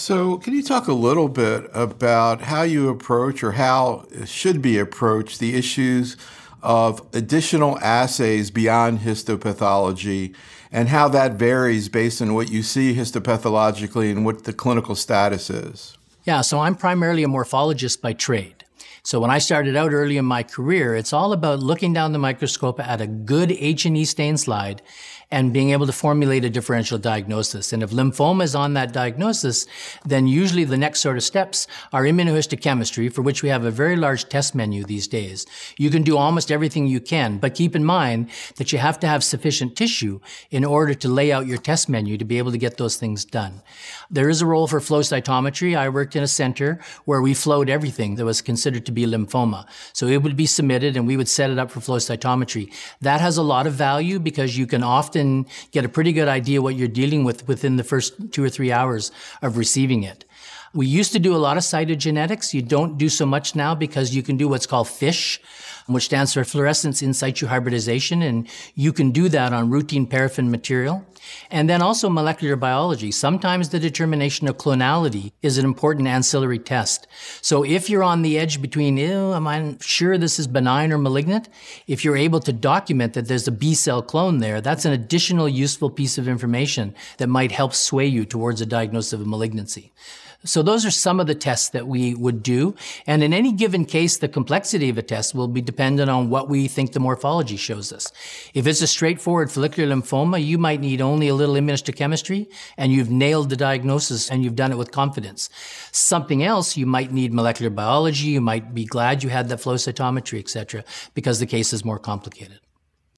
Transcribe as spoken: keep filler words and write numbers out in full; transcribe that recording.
So, can you talk a little bit about how you approach or how it should be approached the issues of additional assays beyond histopathology and how that varies based on what you see histopathologically and what the clinical status is? Yeah, so I'm primarily a morphologist by trade. So when I started out early in my career, it's all about looking down the microscope at a good H and E stain slide and being able to formulate a differential diagnosis. And if lymphoma is on that diagnosis, then usually the next sort of steps are immunohistochemistry, for which we have a very large test menu these days. You can do almost everything you can, but keep in mind that you have to have sufficient tissue in order to lay out your test menu to be able to get those things done. There is a role for flow cytometry. I worked in a center where we flowed everything that was considered to be lymphoma. So it would be submitted and we would set it up for flow cytometry. That has a lot of value because you can often get a pretty good idea what you're dealing with within the first two or three hours of receiving it. We used to do a lot of cytogenetics. You don't do so much now because you can do what's called FISH, which stands for fluorescence in situ hybridization, and you can do that on routine paraffin material. And then also molecular biology. Sometimes the determination of clonality is an important ancillary test. So if you're on the edge between, ew, am I sure this is benign or malignant? If you're able to document that there's a B cell clone there, that's an additional useful piece of information that might help sway you towards a diagnosis of a malignancy. So those are some of the tests that we would do. And in any given case, the complexity of a test will be dependent on what we think the morphology shows us. If it's a straightforward follicular lymphoma, you might need only a little immunohistochemistry and you've nailed the diagnosis and you've done it with confidence. Something else, you might need molecular biology, you might be glad you had that flow cytometry, et cetera, because the case is more complicated.